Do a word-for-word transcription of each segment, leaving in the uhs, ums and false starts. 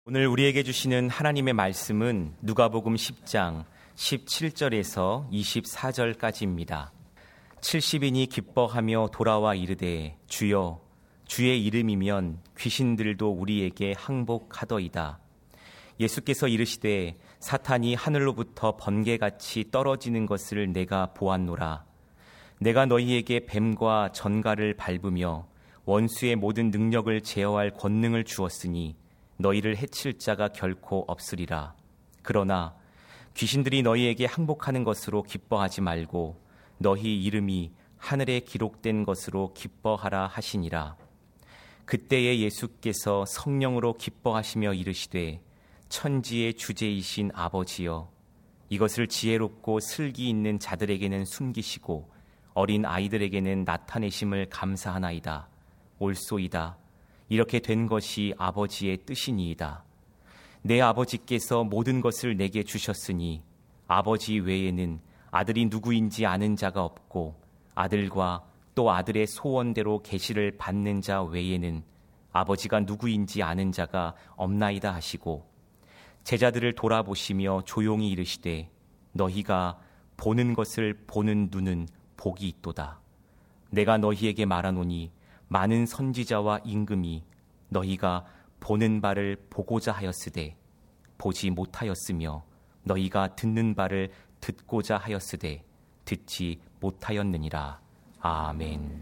오늘 우리에게 주시는 하나님의 말씀은 누가복음 십 장 십칠 절에서 이십사 절까지입니다. 칠십 인이 기뻐하며 돌아와 이르되 주여 주의 이름이면 귀신들도 우리에게 항복하더이다. 예수께서 이르시되 사탄이 하늘로부터 번개같이 떨어지는 것을 내가 보았노라. 내가 너희에게 뱀과 전갈을 밟으며 원수의 모든 능력을 제어할 권능을 주었으니 너희를 해칠 자가 결코 없으리라. 그러나 귀신들이 너희에게 항복하는 것으로 기뻐하지 말고 너희 이름이 하늘에 기록된 것으로 기뻐하라 하시니라. 그때에 예수께서 성령으로 기뻐하시며 이르시되 천지의 주제이신 아버지여, 이것을 지혜롭고 슬기 있는 자들에게는 숨기시고 어린 아이들에게는 나타내심을 감사하나이다. 옳소이다. 이렇게 된 것이 아버지의 뜻이니이다. 내 아버지께서 모든 것을 내게 주셨으니 아버지 외에는 아들이 누구인지 아는 자가 없고 아들과 또 아들의 소원대로 계시를 받는 자 외에는 아버지가 누구인지 아는 자가 없나이다 하시고, 제자들을 돌아보시며 조용히 이르시되 너희가 보는 것을 보는 눈은 복이 있도다. 내가 너희에게 말하노니 많은 선지자와 임금이 너희가 보는 바를 보고자 하였으되 보지 못하였으며 너희가 듣는 바를 듣고자 하였으되 듣지 못하였느니라. 아멘.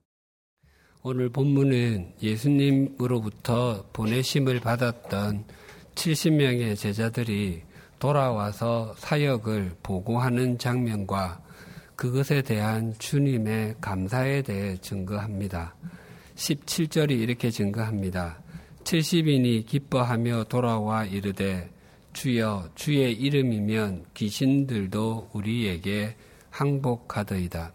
오늘 본문은 예수님으로부터 보내심을 받았던 칠십 명의 제자들이 돌아와서 사역을 보고하는 장면과 그것에 대한 주님의 감사에 대해 증거합니다. 십칠 절이 이렇게 증거합니다. 칠십 인이 기뻐하며 돌아와 이르되 주여 주의 이름이면 귀신들도 우리에게 항복하더이다.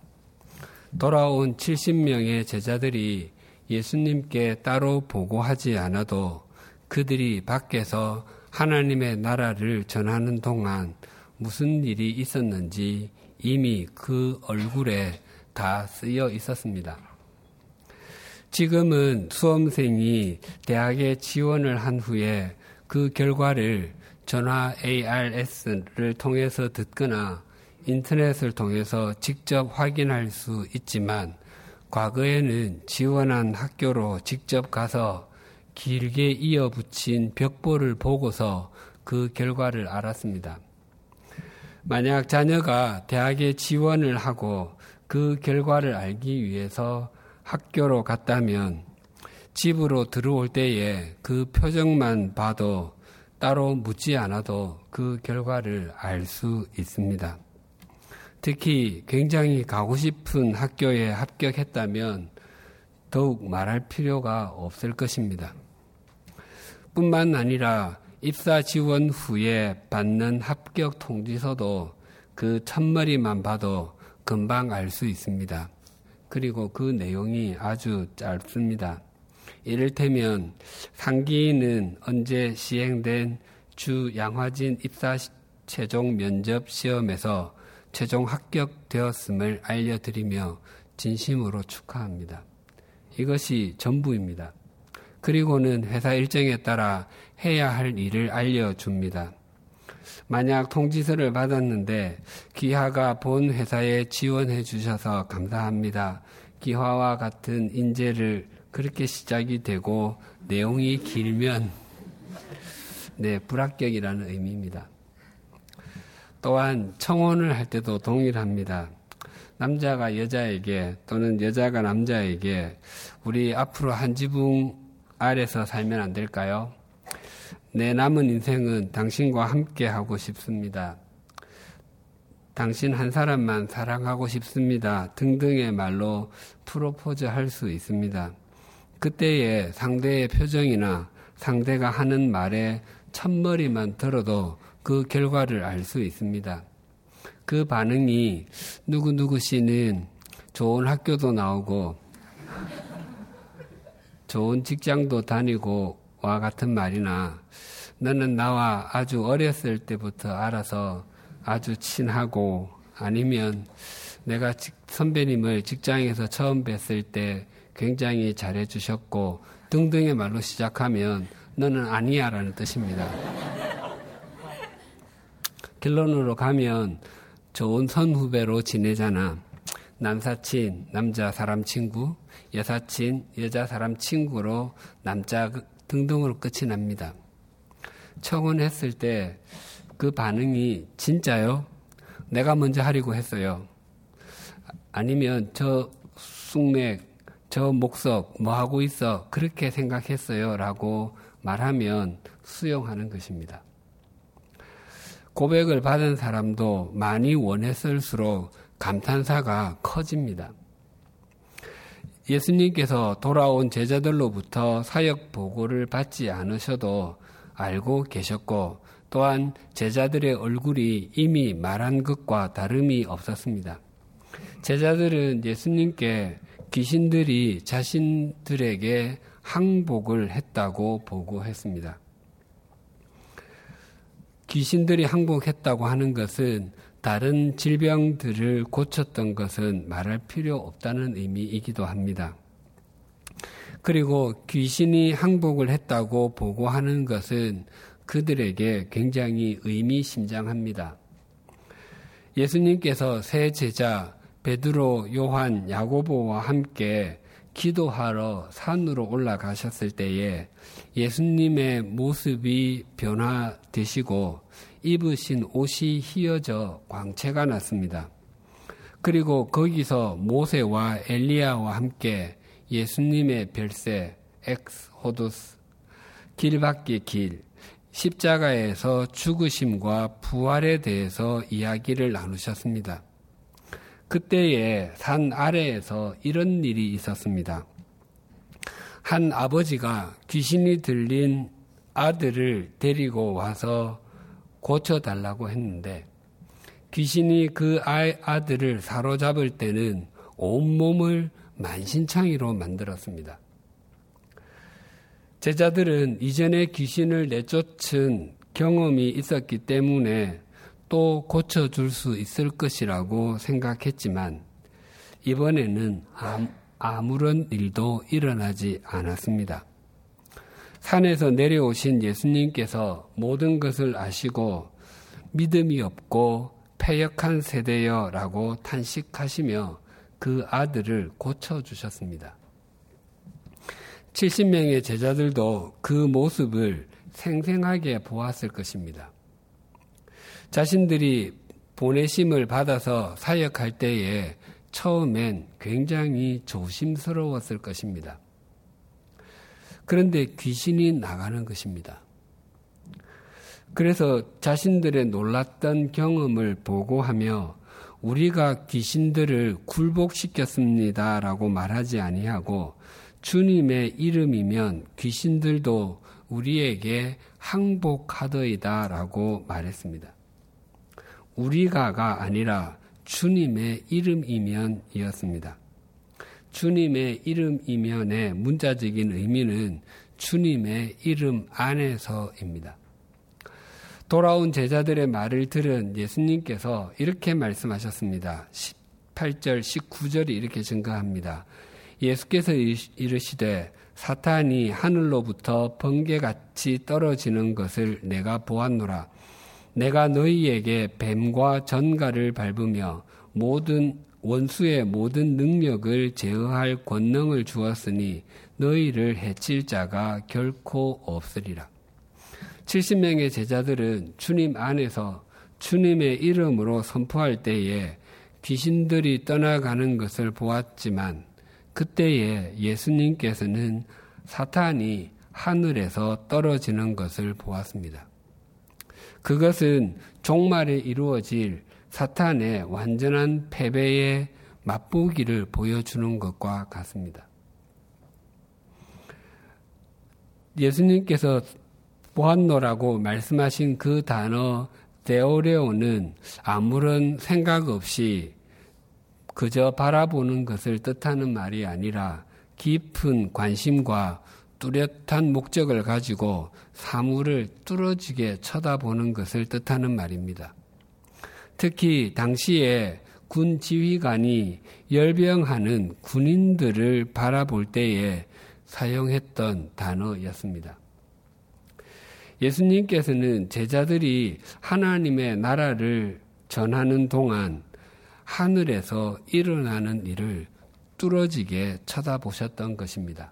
돌아온 칠십 명의 제자들이 예수님께 따로 보고하지 않아도 그들이 밖에서 하나님의 나라를 전하는 동안 무슨 일이 있었는지 이미 그 얼굴에 다 쓰여 있었습니다. 지금은 수험생이 대학에 지원을 한 후에 그 결과를 전화 에이알에스를 통해서 듣거나 인터넷을 통해서 직접 확인할 수 있지만, 과거에는 지원한 학교로 직접 가서 길게 이어붙인 벽보를 보고서 그 결과를 알았습니다. 만약 자녀가 대학에 지원을 하고 그 결과를 알기 위해서 학교로 갔다면 집으로 들어올 때에 그 표정만 봐도 따로 묻지 않아도 그 결과를 알 수 있습니다. 특히 굉장히 가고 싶은 학교에 합격했다면 더욱 말할 필요가 없을 것입니다. 뿐만 아니라 입사 지원 후에 받는 합격 통지서도 그 첫머리만 봐도 금방 알 수 있습니다. 그리고 그 내용이 아주 짧습니다. 이를테면 상기는 언제 시행된 주 양화진 입사 최종 면접 시험에서 최종 합격되었음을 알려드리며 진심으로 축하합니다. 이것이 전부입니다. 그리고는 회사 일정에 따라 해야 할 일을 알려줍니다. 만약 통지서를 받았는데 기하가 본 회사에 지원해 주셔서 감사합니다. 기하와 같은 인재를 그렇게 시작이 되고 내용이 길면 네, 불합격이라는 의미입니다. 또한 청혼을 할 때도 동일합니다. 남자가 여자에게 또는 여자가 남자에게 우리 앞으로 한 지붕 아래서 살면 안 될까요? 내 남은 인생은 당신과 함께 하고 싶습니다. 당신 한 사람만 사랑하고 싶습니다. 등등의 말로 프로포즈 할 수 있습니다. 그때의 상대의 표정이나 상대가 하는 말의 첫머리만 들어도 그 결과를 알 수 있습니다. 그 반응이 누구누구 씨는 좋은 학교도 나오고 좋은 직장도 다니고 와 같은 말이나 너는 나와 아주 어렸을 때부터 알아서 아주 친하고, 아니면 내가 선배님을 직장에서 처음 뵀을 때 굉장히 잘해주셨고 등등의 말로 시작하면 너는 아니야 라는 뜻입니다. 결론으로 가면 좋은 선후배로 지내잖아. 남사친, 남자 사람 친구, 여사친, 여자 사람 친구로 남자 등등으로 끝이 납니다. 청혼했을 때 그 반응이 진짜요? 내가 먼저 하려고 했어요. 아니면 저 쑥맥, 저 목석 뭐 하고 있어? 그렇게 생각했어요 라고 말하면 수용하는 것입니다. 고백을 받은 사람도 많이 원했을수록 감탄사가 커집니다. 예수님께서 돌아온 제자들로부터 사역 보고를 받지 않으셔도 알고 계셨고 또한 제자들의 얼굴이 이미 말한 것과 다름이 없었습니다. 제자들은 예수님께 귀신들이 자신들에게 항복을 했다고 보고했습니다. 귀신들이 항복했다고 하는 것은 다른 질병들을 고쳤던 것은 말할 필요 없다는 의미이기도 합니다. 그리고 귀신이 항복을 했다고 보고하는 것은 그들에게 굉장히 의미심장합니다. 예수님께서 세 제자 베드로, 요한, 야고보와 함께 기도하러 산으로 올라가셨을 때에 예수님의 모습이 변화되시고 입으신 옷이 휘어져 광채가 났습니다. 그리고 거기서 모세와 엘리야와 함께 예수님의 별세, 엑스호도스, 길밖의 길, 십자가에서 죽으심과 부활에 대해서 이야기를 나누셨습니다. 그때에 산 아래에서 이런 일이 있었습니다. 한 아버지가 귀신이 들린 아들을 데리고 와서 고쳐달라고 했는데 귀신이 그 아들을 사로잡을 때는 온몸을 만신창이로 만들었습니다. 제자들은 이전에 귀신을 내쫓은 경험이 있었기 때문에 또 고쳐줄 수 있을 것이라고 생각했지만 이번에는 아무런 일도 일어나지 않았습니다. 산에서 내려오신 예수님께서 모든 것을 아시고 믿음이 없고 패역한 세대여라고 탄식하시며 그 아들을 고쳐주셨습니다. 칠십 명의 제자들도 그 모습을 생생하게 보았을 것입니다. 자신들이 보내심을 받아서 사역할 때에 처음엔 굉장히 조심스러웠을 것입니다. 그런데 귀신이 나가는 것입니다. 그래서 자신들의 놀랐던 경험을 보고하며 우리가 귀신들을 굴복시켰습니다라고 말하지 아니하고 주님의 이름이면 귀신들도 우리에게 항복하더이다라고 말했습니다. 우리가가 아니라 주님의 이름이면이었습니다. 주님의 이름이면의 문자적인 의미는 주님의 이름 안에서입니다. 돌아온 제자들의 말을 들은 예수님께서 이렇게 말씀하셨습니다. 십팔 절, 십구 절이 이렇게 증가합니다. 예수께서 이르시되 사탄이 하늘로부터 번개같이 떨어지는 것을 내가 보았노라. 내가 너희에게 뱀과 전갈을 밟으며 모든 원수의 모든 능력을 제어할 권능을 주었으니 너희를 해칠 자가 결코 없으리라. 칠십 명의 제자들은 주님 안에서 주님의 이름으로 선포할 때에 귀신들이 떠나가는 것을 보았지만 그때에 예수님께서는 사탄이 하늘에서 떨어지는 것을 보았습니다. 그것은 종말에 이루어질 사탄의 완전한 패배의 맛보기를 보여주는 것과 같습니다. 예수님께서 보았노라고 말씀하신 그 단어 데오레오는 아무런 생각 없이 그저 바라보는 것을 뜻하는 말이 아니라 깊은 관심과 뚜렷한 목적을 가지고 사물을 뚫어지게 쳐다보는 것을 뜻하는 말입니다. 특히 당시에 군 지휘관이 열병하는 군인들을 바라볼 때에 사용했던 단어였습니다. 예수님께서는 제자들이 하나님의 나라를 전하는 동안 하늘에서 일어나는 일을 뚫어지게 쳐다보셨던 것입니다.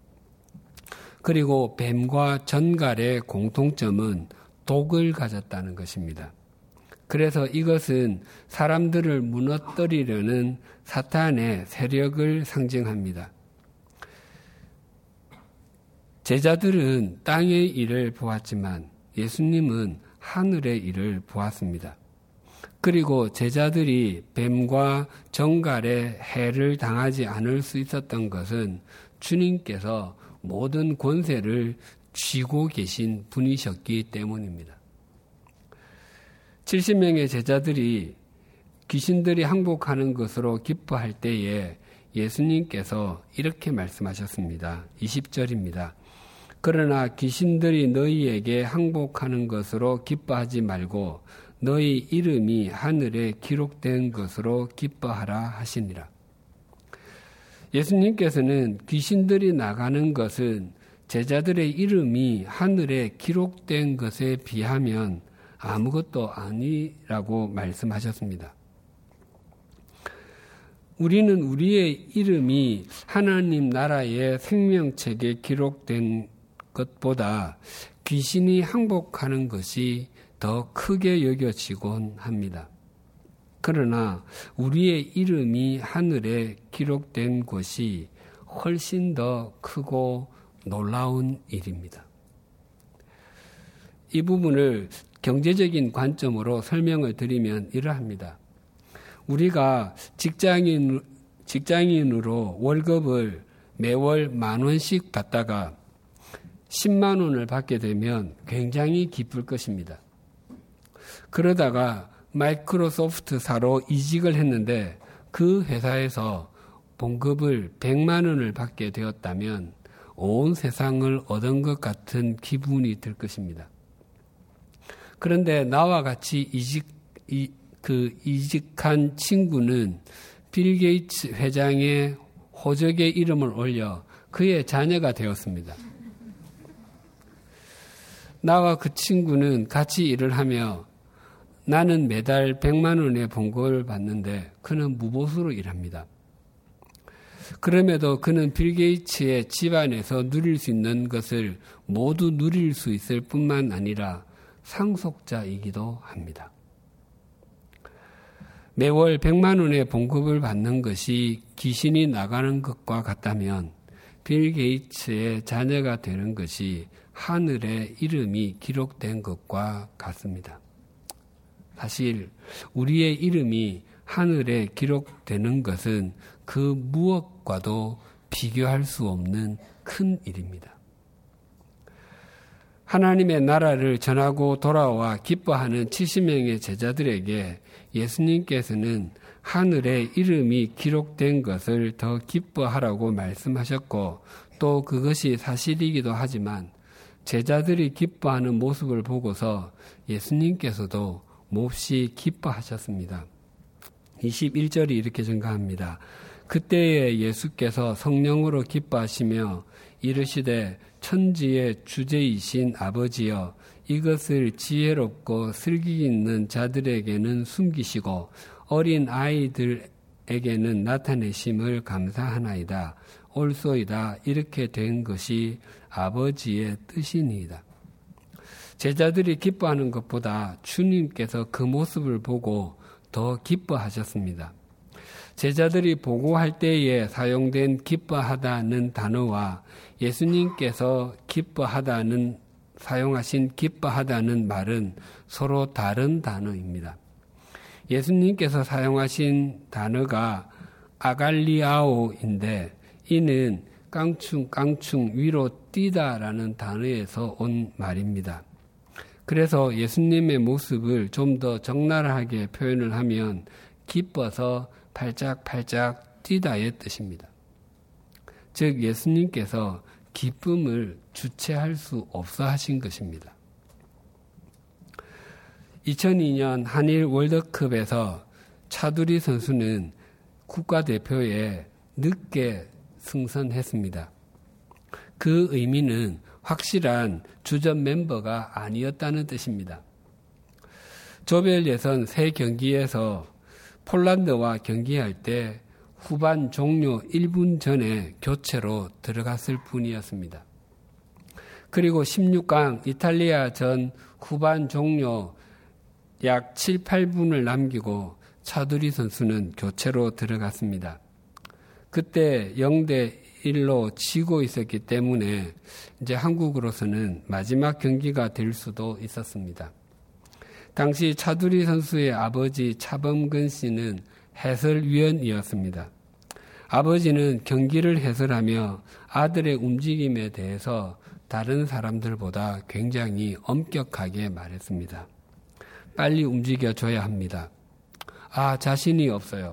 그리고 뱀과 전갈의 공통점은 독을 가졌다는 것입니다. 그래서 이것은 사람들을 무너뜨리려는 사탄의 세력을 상징합니다. 제자들은 땅의 일을 보았지만 예수님은 하늘의 일을 보았습니다. 그리고 제자들이 뱀과 정갈의 해를 당하지 않을 수 있었던 것은 주님께서 모든 권세를 쥐고 계신 분이셨기 때문입니다. 칠십 명의 제자들이 귀신들이 항복하는 것으로 기뻐할 때에 예수님께서 이렇게 말씀하셨습니다. 이십 절입니다. 그러나 귀신들이 너희에게 항복하는 것으로 기뻐하지 말고 너희 이름이 하늘에 기록된 것으로 기뻐하라 하시니라. 예수님께서는 귀신들이 나가는 것은 제자들의 이름이 하늘에 기록된 것에 비하면 아무것도 아니라고 말씀하셨습니다. 우리는 우리의 이름이 하나님 나라의 생명책에 기록된 것보다 귀신이 항복하는 것이 더 크게 여겨지곤 합니다. 그러나 우리의 이름이 하늘에 기록된 것이 훨씬 더 크고 놀라운 일입니다. 이 부분을 경제적인 관점으로 설명을 드리면 이러합니다. 우리가 직장인, 직장인으로 월급을 매월 만 원씩 받다가 십만 원을 받게 되면 굉장히 기쁠 것입니다. 그러다가 마이크로소프트사로 이직을 했는데 그 회사에서 봉급을 백만 원을 받게 되었다면 온 세상을 얻은 것 같은 기분이 들 것입니다. 그런데 나와 같이 이직, 이, 그 이직한 친구는 빌 게이츠 회장의 호적에 이름을 올려 그의 자녀가 되었습니다. 나와 그 친구는 같이 일을 하며 나는 매달 백만 원의 봉급을 받는데 그는 무보수로 일합니다. 그럼에도 그는 빌 게이츠의 집안에서 누릴 수 있는 것을 모두 누릴 수 있을 뿐만 아니라 상속자이기도 합니다. 매월 백만 원의 봉급을 받는 것이 귀신이 나가는 것과 같다면 빌 게이츠의 자녀가 되는 것이 하늘에 이름이 기록된 것과 같습니다. 사실 우리의 이름이 하늘에 기록되는 것은 그 무엇과도 비교할 수 없는 큰 일입니다. 하나님의 나라를 전하고 돌아와 기뻐하는 칠십 명의 제자들에게 예수님께서는 하늘에 이름이 기록된 것을 더 기뻐하라고 말씀하셨고 또 그것이 사실이기도 하지만 제자들이 기뻐하는 모습을 보고서 예수님께서도 몹시 기뻐하셨습니다. 이십일 절이 이렇게 증가합니다. 그때에 예수께서 성령으로 기뻐하시며 이르시되 천지의 주제이신 아버지여 이것을 지혜롭고 슬기 있는 자들에게는 숨기시고 어린 아이들에게는 나타내심을 감사하나이다. 옳소이다. 이렇게 된 것이 아버지의 뜻이니이다. 제자들이 기뻐하는 것보다 주님께서 그 모습을 보고 더 기뻐하셨습니다. 제자들이 보고할 때에 사용된 기뻐하다는 단어와 예수님께서 기뻐하다는 사용하신 기뻐하다는 말은 서로 다른 단어입니다. 예수님께서 사용하신 단어가 아갈리아오인데 이는 깡충 깡충 위로 뛰다라는 단어에서 온 말입니다. 그래서 예수님의 모습을 좀 더 적나라하게 표현을 하면 기뻐서 팔짝팔짝 뛰다의 뜻입니다. 즉 예수님께서 기쁨을 주체할 수 없어 하신 것입니다. 이천이 년 한일 월드컵에서 차두리 선수는 국가대표에 늦게 승선했습니다. 그 의미는 확실한 주전 멤버가 아니었다는 뜻입니다. 조별 예선 세 경기에서 폴란드와 경기할 때 후반 종료 일 분 전에 교체로 들어갔을 뿐이었습니다. 그리고 십육 강 이탈리아전 후반 종료 약 칠, 팔 분을 남기고 차두리 선수는 교체로 들어갔습니다. 그때 영 대 일로 지고 있었기 때문에 이제 한국으로서는 마지막 경기가 될 수도 있었습니다. 당시 차두리 선수의 아버지 차범근 씨는 해설위원이었습니다. 아버지는 경기를 해설하며 아들의 움직임에 대해서 다른 사람들보다 굉장히 엄격하게 말했습니다. 빨리 움직여줘야 합니다. 아, 자신이 없어요.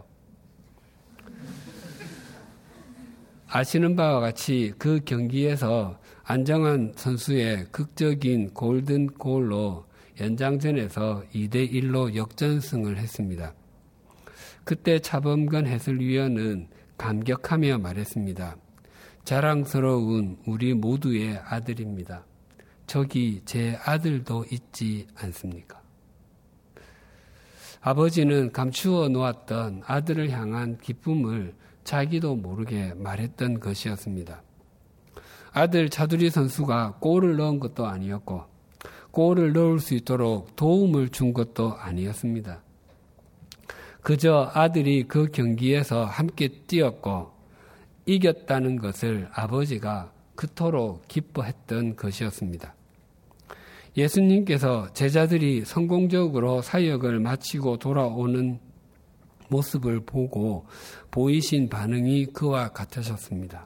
아시는 바와 같이 그 경기에서 안정환 선수의 극적인 골든골로 연장전에서 이 대 일로 역전승을 했습니다. 그때 차범근 해설위원은 감격하며 말했습니다. 자랑스러운 우리 모두의 아들입니다. 저기 제 아들도 있지 않습니까? 아버지는 감추어 놓았던 아들을 향한 기쁨을 자기도 모르게 말했던 것이었습니다. 아들 차두리 선수가 골을 넣은 것도 아니었고 골을 넣을 수 있도록 도움을 준 것도 아니었습니다. 그저 아들이 그 경기에서 함께 뛰었고 이겼다는 것을 아버지가 그토록 기뻐했던 것이었습니다. 예수님께서 제자들이 성공적으로 사역을 마치고 돌아오는 모습을 보고 보이신 반응이 그와 같으셨습니다.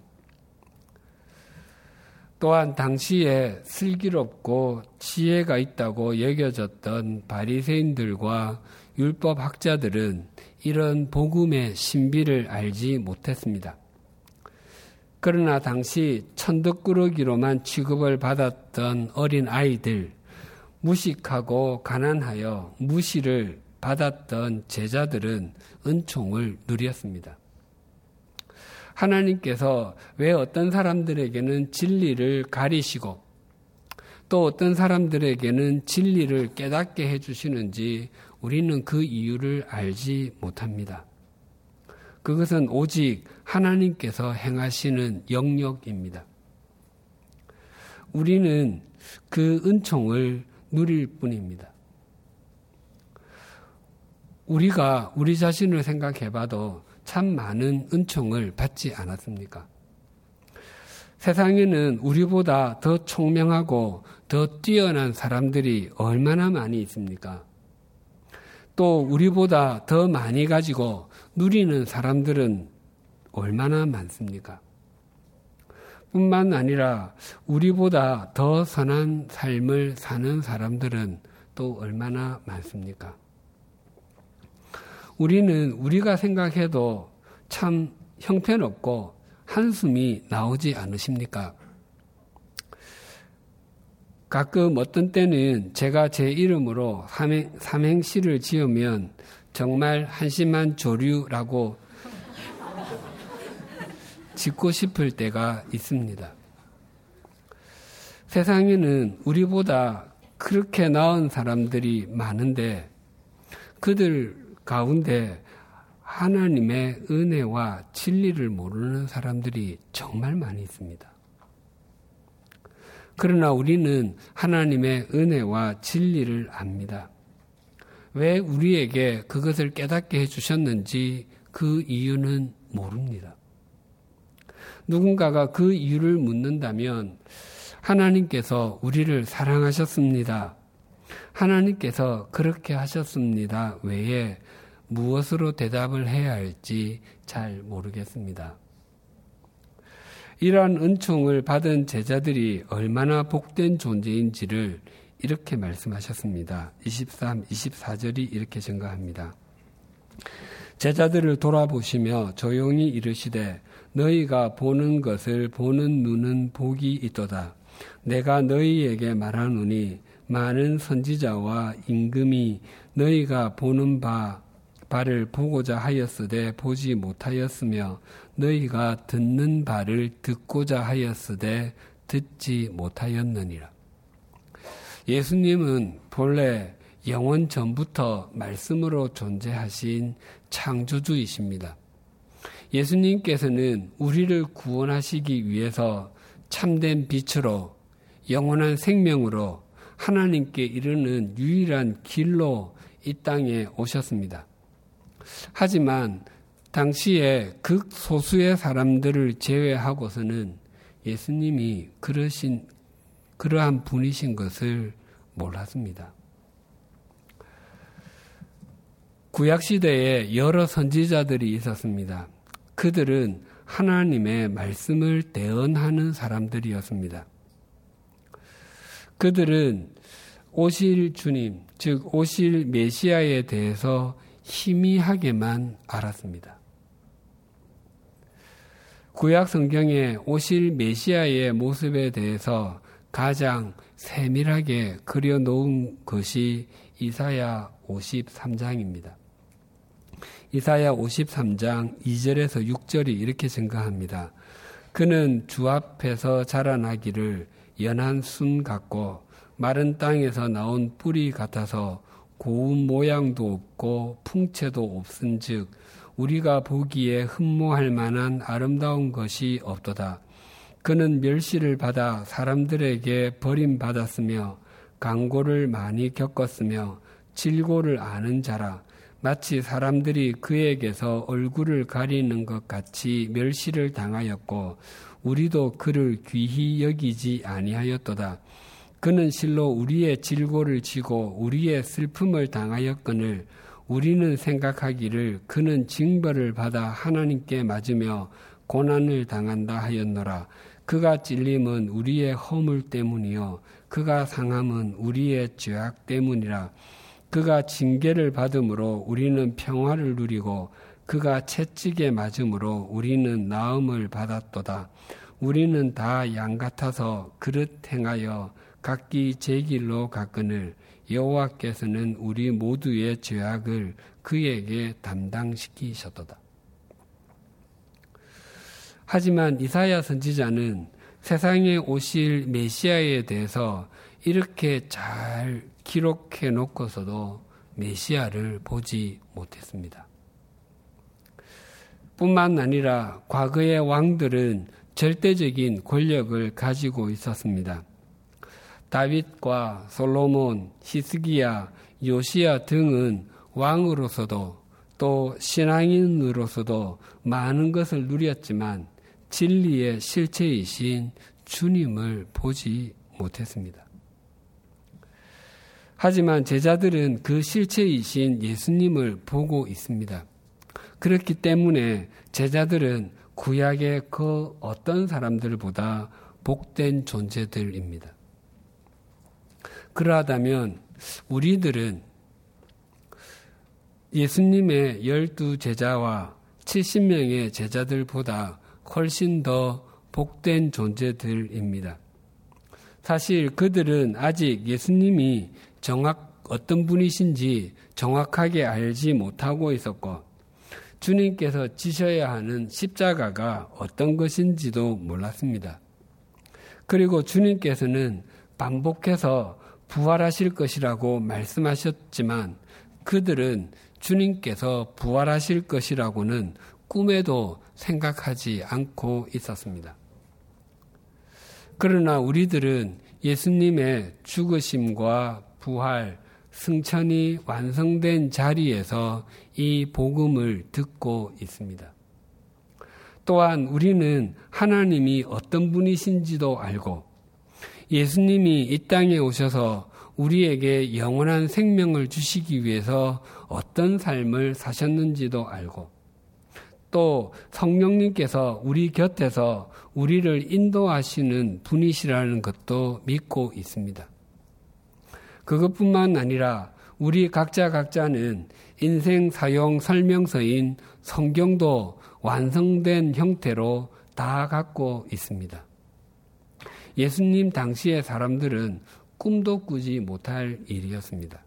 또한 당시에 슬기롭고 지혜가 있다고 여겨졌던 바리새인들과 율법학자들은 이런 복음의 신비를 알지 못했습니다. 그러나 당시 천덕꾸러기로만 취급을 받았던 어린 아이들, 무식하고 가난하여 무시를 받았던 제자들은 은총을 누렸습니다. 하나님께서 왜 어떤 사람들에게는 진리를 가리시고 또 어떤 사람들에게는 진리를 깨닫게 해주시는지 우리는 그 이유를 알지 못합니다. 그것은 오직 하나님께서 행하시는 영역입니다. 우리는 그 은총을 누릴 뿐입니다. 우리가 우리 자신을 생각해봐도 참 많은 은총을 받지 않았습니까? 세상에는 우리보다 더 총명하고 더 뛰어난 사람들이 얼마나 많이 있습니까? 또 우리보다 더 많이 가지고 누리는 사람들은 얼마나 많습니까? 뿐만 아니라 우리보다 더 선한 삶을 사는 사람들은 또 얼마나 많습니까? 우리는 우리가 생각해도 참 형편없고 한숨이 나오지 않으십니까? 가끔 어떤 때는 제가 제 이름으로 삼행, 삼행시를 지으면 정말 한심한 조류라고 짓고 싶을 때가 있습니다. 세상에는 우리보다 그렇게 나은 사람들이 많은데 그들 가운데 하나님의 은혜와 진리를 모르는 사람들이 정말 많이 있습니다. 그러나 우리는 하나님의 은혜와 진리를 압니다. 왜 우리에게 그것을 깨닫게 해주셨는지 그 이유는 모릅니다. 누군가가 그 이유를 묻는다면 하나님께서 우리를 사랑하셨습니다. 하나님께서 그렇게 하셨습니다. 외에 무엇으로 대답을 해야 할지 잘 모르겠습니다. 이러한 은총을 받은 제자들이 얼마나 복된 존재인지를 이렇게 말씀하셨습니다. 이십삼, 이십사 절이 이렇게 증가합니다. 제자들을 돌아보시며 조용히 이르시되 너희가 보는 것을 보는 눈은 복이 있도다. 내가 너희에게 말하노니 많은 선지자와 임금이 너희가 보는 바 바를 보고자 하였으되 보지 못하였으며 너희가 듣는 바를 듣고자 하였으되 듣지 못하였느니라. 예수님은 본래 영원 전부터 말씀으로 존재하신 창조주이십니다. 예수님께서는 우리를 구원하시기 위해서 참된 빛으로 영원한 생명으로 하나님께 이르는 유일한 길로 이 땅에 오셨습니다. 하지만 당시에 극소수의 사람들을 제외하고서는 예수님이 그러신, 그러한 분이신 것을 몰랐습니다. 구약시대에 여러 선지자들이 있었습니다. 그들은 하나님의 말씀을 대언하는 사람들이었습니다. 그들은 오실 주님, 즉 오실 메시아에 대해서 희미하게만 알았습니다. 구약 성경에 오실 메시아의 모습에 대해서 가장 세밀하게 그려놓은 것이 이사야 오십삼 장입니다. 이사야 오십삼 장 이 절에서 육 절이 이렇게 증가합니다. 그는 주 앞에서 자라나기를 연한 순 같고 마른 땅에서 나온 뿌리 같아서 고운 모양도 없고 풍채도 없은즉 우리가 보기에 흠모할 만한 아름다운 것이 없도다. 그는 멸시를 받아 사람들에게 버림받았으며 강고를 많이 겪었으며 질고를 아는 자라. 마치 사람들이 그에게서 얼굴을 가리는 것 같이 멸시를 당하였고 우리도 그를 귀히 여기지 아니하였도다. 그는 실로 우리의 질고를 지고 우리의 슬픔을 당하였거늘 우리는 생각하기를 그는 징벌을 받아 하나님께 맞으며 고난을 당한다 하였노라. 그가 찔림은 우리의 허물 때문이요 그가 상함은 우리의 죄악 때문이라. 그가 징계를 받음으로 우리는 평화를 누리고 그가 채찍에 맞음으로 우리는 나음을 받았도다. 우리는 다 양 같아서 그릇 행하여 각기 제 길로 갔거늘 여호와께서는 우리 모두의 죄악을 그에게 담당시키셨도다. 하지만 이사야 선지자는 세상에 오실 메시아에 대해서 이렇게 잘 기록해 놓고서도 메시아를 보지 못했습니다. 뿐만 아니라 과거의 왕들은 절대적인 권력을 가지고 있었습니다. 다윗과 솔로몬, 히스기야, 요시야 등은 왕으로서도 또 신앙인으로서도 많은 것을 누렸지만 진리의 실체이신 주님을 보지 못했습니다. 하지만 제자들은 그 실체이신 예수님을 보고 있습니다. 그렇기 때문에 제자들은 구약의 그 어떤 사람들보다 복된 존재들입니다. 그러하다면 우리들은 예수님의 열두 제자와 칠십 명의 제자들보다 훨씬 더 복된 존재들입니다. 사실 그들은 아직 예수님이 정확 어떤 분이신지 정확하게 알지 못하고 있었고 주님께서 지셔야 하는 십자가가 어떤 것인지도 몰랐습니다. 그리고 주님께서는 반복해서 부활하실 것이라고 말씀하셨지만 그들은 주님께서 부활하실 것이라고는 꿈에도 생각하지 않고 있었습니다. 그러나 우리들은 예수님의 죽으심과 부활, 승천이 완성된 자리에서 이 복음을 듣고 있습니다. 또한 우리는 하나님이 어떤 분이신지도 알고 예수님이 이 땅에 오셔서 우리에게 영원한 생명을 주시기 위해서 어떤 삶을 사셨는지도 알고 또 성령님께서 우리 곁에서 우리를 인도하시는 분이시라는 것도 믿고 있습니다. 그것뿐만 아니라 우리 각자 각자는 인생 사용 설명서인 성경도 완성된 형태로 다 갖고 있습니다. 예수님 당시의 사람들은 꿈도 꾸지 못할 일이었습니다.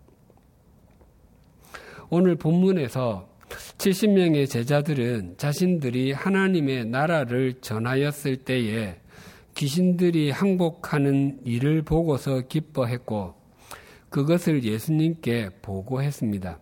오늘 본문에서 칠십 명의 제자들은 자신들이 하나님의 나라를 전하였을 때에 귀신들이 항복하는 일을 보고서 기뻐했고 그것을 예수님께 보고했습니다.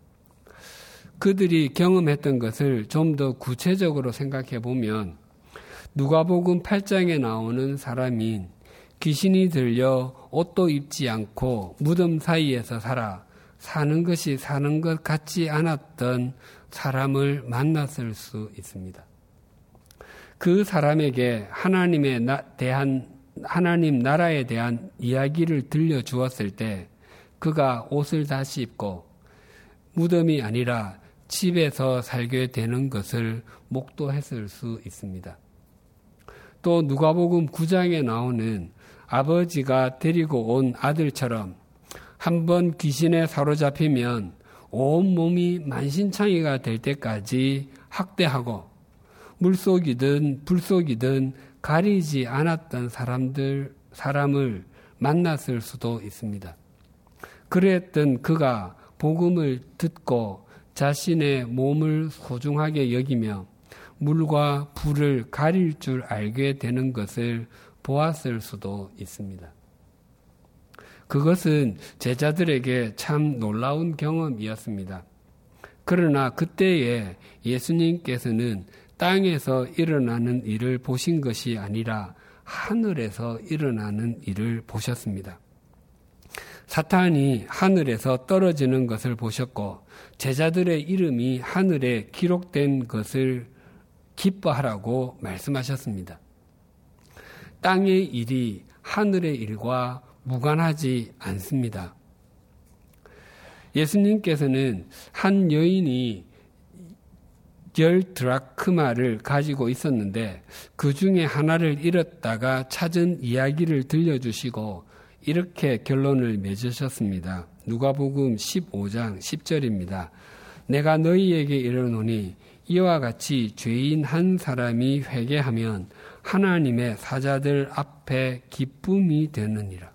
그들이 경험했던 것을 좀 더 구체적으로 생각해 보면 누가복음 팔 장에 나오는 사람인 귀신이 들려 옷도 입지 않고 무덤 사이에서 살아 사는 것이 사는 것 같지 않았던 사람을 만났을 수 있습니다. 그 사람에게 하나님에 대한 하나님 나라에 대한 이야기를 들려주었을 때 그가 옷을 다시 입고 무덤이 아니라 집에서 살게 되는 것을 목도했을 수 있습니다. 또 누가복음 구 장에 나오는 아버지가 데리고 온 아들처럼 한번 귀신에 사로잡히면 온몸이 만신창이가 될 때까지 학대하고 물속이든 불속이든 가리지 않았던 사람들, 사람을 만났을 수도 있습니다. 그랬던 그가 복음을 듣고 자신의 몸을 소중하게 여기며 물과 불을 가릴 줄 알게 되는 것을 보았을 수도 있습니다. 그것은 제자들에게 참 놀라운 경험이었습니다. 그러나 그때에 예수님께서는 땅에서 일어나는 일을 보신 것이 아니라 하늘에서 일어나는 일을 보셨습니다. 사탄이 하늘에서 떨어지는 것을 보셨고 제자들의 이름이 하늘에 기록된 것을 기뻐하라고 말씀하셨습니다. 땅의 일이 하늘의 일과 무관하지 않습니다. 예수님께서는 한 여인이 열 드라크마를 가지고 있었는데 그 중에 하나를 잃었다가 찾은 이야기를 들려주시고 이렇게 결론을 맺으셨습니다. 누가복음 십오 장 십 절입니다. 내가 너희에게 이르노니 이와 같이 죄인 한 사람이 회개하면 하나님의 사자들 앞에 기쁨이 되느니라.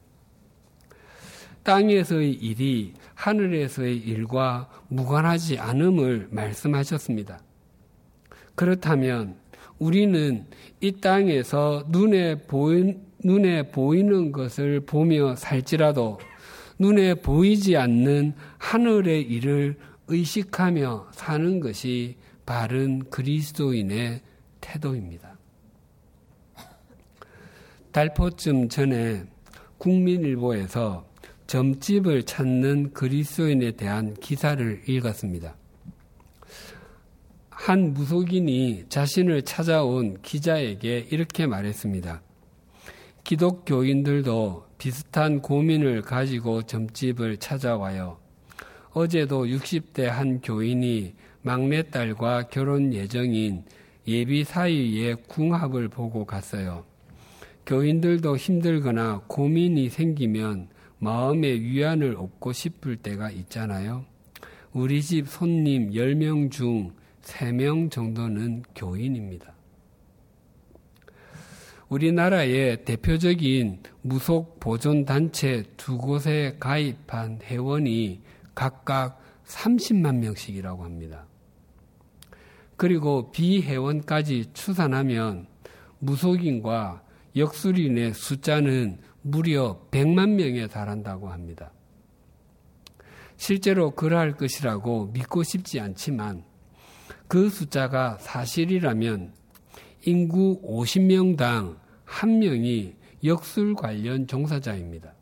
땅에서의 일이 하늘에서의 일과 무관하지 않음을 말씀하셨습니다. 그렇다면 우리는 이 땅에서 눈에 보인, 눈에 보이는 것을 보며 살지라도 눈에 보이지 않는 하늘의 일을 의식하며 사는 것이 바른 그리스도인의 태도입니다. 달포쯤 전에 국민일보에서 점집을 찾는 그리스도인에 대한 기사를 읽었습니다. 한 무속인이 자신을 찾아온 기자에게 이렇게 말했습니다. 기독교인들도 비슷한 고민을 가지고 점집을 찾아와요. 어제도 육십 대 한 교인이 막내딸과 결혼 예정인 예비 사위의 궁합을 보고 갔어요. 교인들도 힘들거나 고민이 생기면 마음의 위안을 얻고 싶을 때가 있잖아요. 우리 집 손님 열 명 중 세 명 정도는 교인입니다. 우리나라의 대표적인 무속 보존단체 두 곳에 가입한 회원이 각각 삼십만 명씩이라고 합니다. 그리고 비회원까지 추산하면 무속인과 역술인의 숫자는 무려 백만 명에 달한다고 합니다. 실제로 그러할 것이라고 믿고 싶지 않지만 그 숫자가 사실이라면 인구 오십 명당 한 명이 역술 관련 종사자입니다.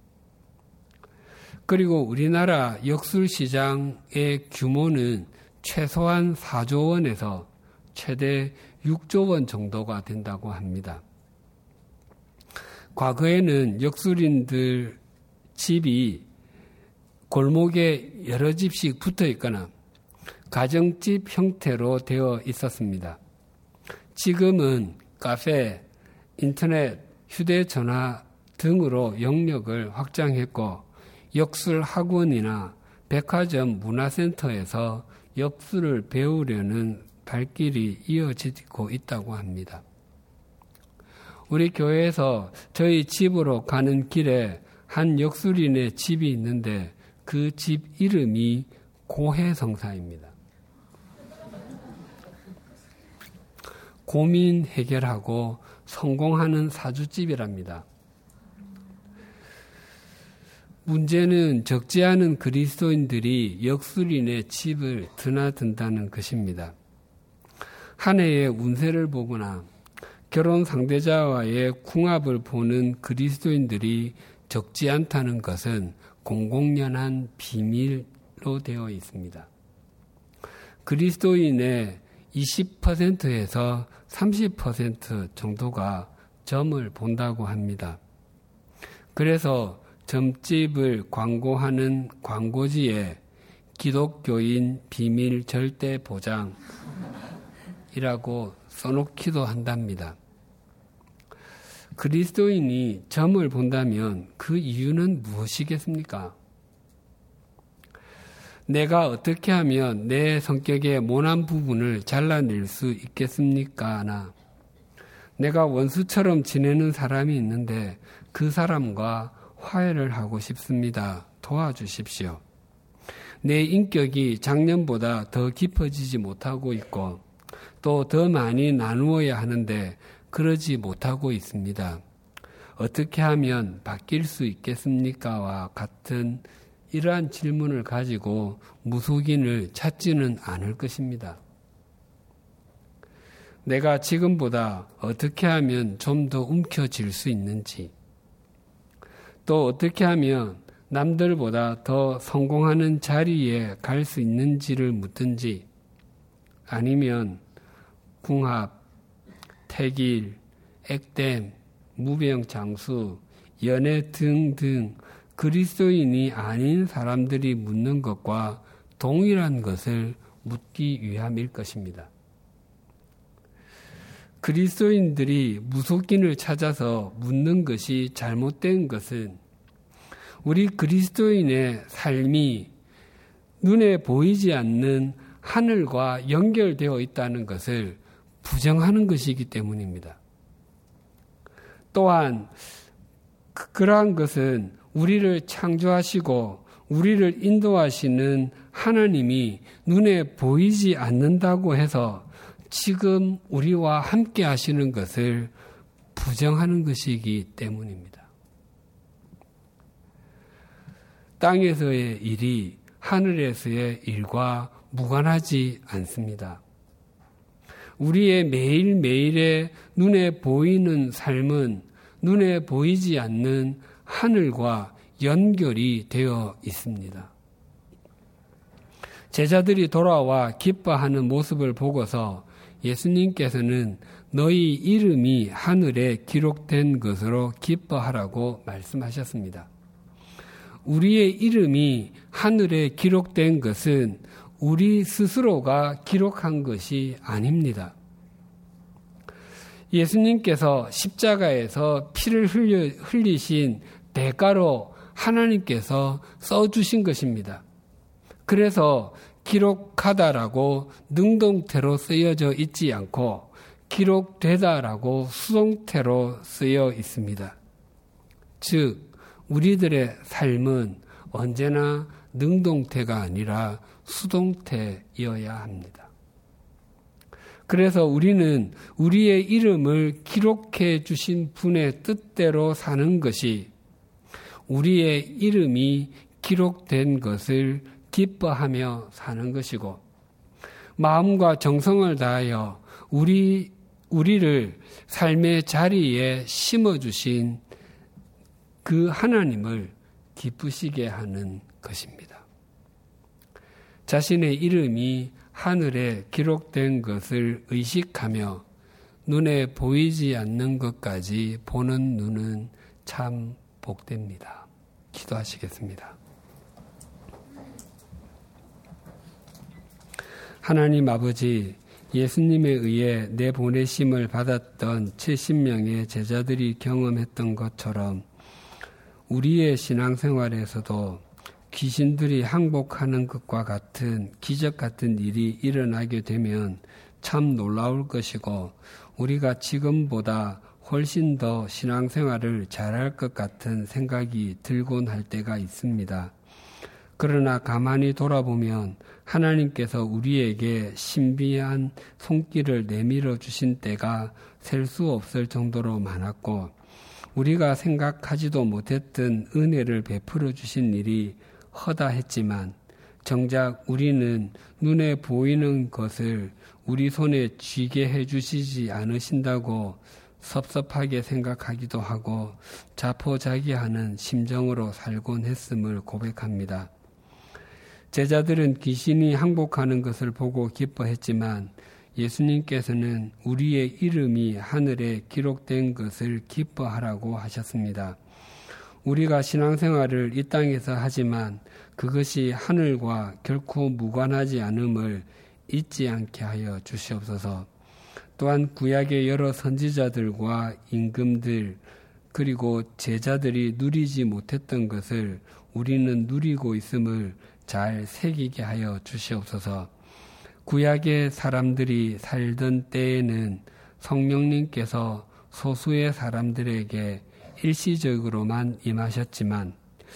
그리고 우리나라 역술 시장의 규모는 최소한 사조 원에서 최대 육조 원 정도가 된다고 합니다. 과거에는 역술인들 집이 골목에 여러 집씩 붙어 있거나 가정집 형태로 되어 있었습니다. 지금은 카페, 인터넷, 휴대전화 등으로 영역을 확장했고 역술 학원이나 백화점 문화센터에서 역술을 배우려는 발길이 이어지고 있다고 합니다. 우리 교회에서 저희 집으로 가는 길에 한 역술인의 집이 있는데 그 집 이름이 고해성사입니다. 고민 해결하고 성공하는 사주집이랍니다. 문제는 적지 않은 그리스도인들이 역술인의 집을 드나든다는 것입니다. 한 해의 운세를 보거나 결혼 상대자와의 궁합을 보는 그리스도인들이 적지 않다는 것은 공공연한 비밀로 되어 있습니다. 그리스도인의 이십 퍼센트에서 삼십 퍼센트 정도가 점을 본다고 합니다. 그래서 점집을 광고하는 광고지에 기독교인 비밀 절대 보장이라고 써놓기도 한답니다. 그리스도인이 점을 본다면 그 이유는 무엇이겠습니까? 내가 어떻게 하면 내 성격의 모난 부분을 잘라낼 수 있겠습니까? 나 내가 원수처럼 지내는 사람이 있는데 그 사람과 화해를 하고 싶습니다. 도와주십시오. 내 인격이 작년보다 더 깊어지지 못하고 있고 또 더 많이 나누어야 하는데 그러지 못하고 있습니다. 어떻게 하면 바뀔 수 있겠습니까?와 같은 이러한 질문을 가지고 무속인을 찾지는 않을 것입니다. 내가 지금보다 어떻게 하면 좀 더 움켜쥘 수 있는지, 또 어떻게 하면 남들보다 더 성공하는 자리에 갈 수 있는지를 묻든지, 아니면 궁합, 태길, 액땜, 무병장수, 연애 등등 그리스도인이 아닌 사람들이 묻는 것과 동일한 것을 묻기 위함일 것입니다. 그리스도인들이 무속인을 찾아서 묻는 것이 잘못된 것은 우리 그리스도인의 삶이 눈에 보이지 않는 하늘과 연결되어 있다는 것을 부정하는 것이기 때문입니다. 또한 그러한 것은 우리를 창조하시고 우리를 인도하시는 하나님이 눈에 보이지 않는다고 해서 지금 우리와 함께 하시는 것을 부정하는 것이기 때문입니다. 땅에서의 일이 하늘에서의 일과 무관하지 않습니다. 우리의 매일매일의 눈에 보이는 삶은 눈에 보이지 않는 하늘과 연결이 되어 있습니다. 제자들이 돌아와 기뻐하는 모습을 보고서 예수님께서는 너희 이름이 하늘에 기록된 것으로 기뻐하라고 말씀하셨습니다. 우리의 이름이 하늘에 기록된 것은 우리 스스로가 기록한 것이 아닙니다. 예수님께서 십자가에서 피를 흘려, 흘리신 대가로 하나님께서 써주신 것입니다. 그래서 기록하다라고 능동태로 쓰여져 있지 않고 기록되다라고 수동태로 쓰여 있습니다. 즉 우리들의 삶은 언제나 능동태가 아니라 수동태여야 합니다. 그래서 우리는 우리의 이름을 기록해 주신 분의 뜻대로 사는 것이 우리의 이름이 기록된 것을 기뻐하며 사는 것이고, 마음과 정성을 다하여 우리, 우리를 삶의 자리에 심어주신 그 하나님을 기쁘시게 하는 것입니다. 자신의 이름이 하늘에 기록된 것을 의식하며 눈에 보이지 않는 것까지 보는 눈은 참 복됩니다. 기도하시겠습니다. 하나님 아버지, 예수님에 의해 내보내심을 받았던 칠십 명의 제자들이 경험했던 것처럼 우리의 신앙생활에서도 귀신들이 항복하는 것과 같은 기적 같은 일이 일어나게 되면 참 놀라울 것이고, 우리가 지금보다 훨씬 더 신앙생활을 잘할 것 같은 생각이 들곤 할 때가 있습니다. 그러나 가만히 돌아보면 하나님께서 우리에게 신비한 손길을 내밀어 주신 때가 셀 수 없을 정도로 많았고, 우리가 생각하지도 못했던 은혜를 베풀어 주신 일이 허다했지만 정작 우리는 눈에 보이는 것을 우리 손에 쥐게 해주시지 않으신다고 섭섭하게 생각하기도 하고 자포자기하는 심정으로 살곤 했음을 고백합니다. 제자들은 귀신이 항복하는 것을 보고 기뻐했지만 예수님께서는 우리의 이름이 하늘에 기록된 것을 기뻐하라고 하셨습니다. 우리가 신앙생활을 이 땅에서 하지만 그것이 하늘과 결코 무관하지 않음을 잊지 않게 하여 주시옵소서. 또한 구약의 여러 선지자들과 임금들 그리고 제자들이 누리지 못했던 것을 우리는 누리고 있음을 잘 새기게 하여 주시옵소서. 구약의 사람들이 살던 때에는 성령님께서 소수의 사람들에게 일시적으로만 임하셨지만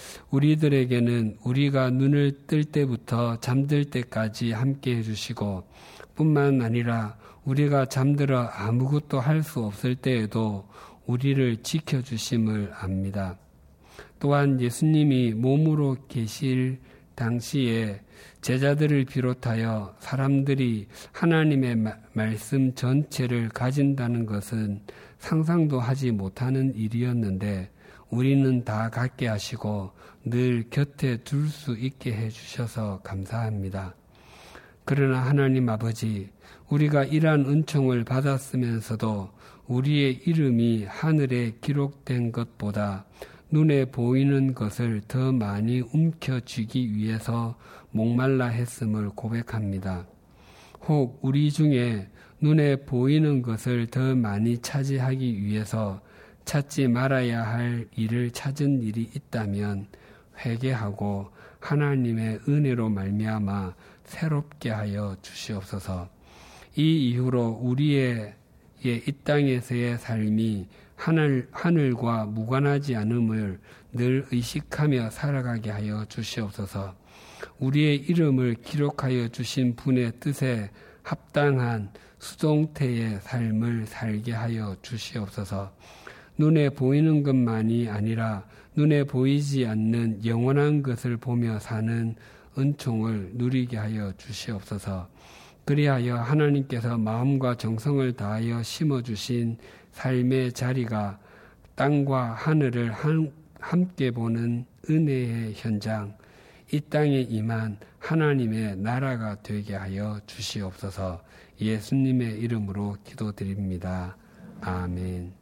우리들에게는 우리가 눈을 뜰 때부터 잠들 때까지 함께 해주시고 뿐만 아니라 우리가 잠들어 아무것도 할 수 없을 때에도 우리를 지켜주심을 압니다. 또한 예수님이 몸으로 계실 당시에 제자들을 비롯하여 사람들이 하나님의 마, 말씀 전체를 가진다는 것은 상상도 하지 못하는 일이었는데 우리는 다 갖게 하시고 늘 곁에 둘 수 있게 해주셔서 감사합니다. 그러나 하나님 아버지, 우리가 이러한 은총을 받았으면서도 우리의 이름이 하늘에 기록된 것보다 눈에 보이는 것을 더 많이 움켜쥐기 위해서 목말라 했음을 고백합니다. 혹 우리 중에 눈에 보이는 것을 더 많이 차지하기 위해서 찾지 말아야 할 일을 찾은 일이 있다면 회개하고 하나님의 은혜로 말미암아 새롭게 하여 주시옵소서. 이 이후로 우리의 이 땅에서의 삶이 하늘, 하늘과 무관하지 않음을 늘 의식하며 살아가게 하여 주시옵소서. 우리의 이름을 기록하여 주신 분의 뜻에 합당한 수동태의 삶을 살게 하여 주시옵소서. 눈에 보이는 것만이 아니라 눈에 보이지 않는 영원한 것을 보며 사는 은총을 누리게 하여 주시옵소서. 그리하여 하나님께서 마음과 정성을 다하여 심어주신 삶의 자리가 땅과 하늘을 한, 함께 보는 은혜의 현장, 이 땅에 임한 하나님의 나라가 되게 하여 주시옵소서. 예수님의 이름으로 기도드립니다. 아멘.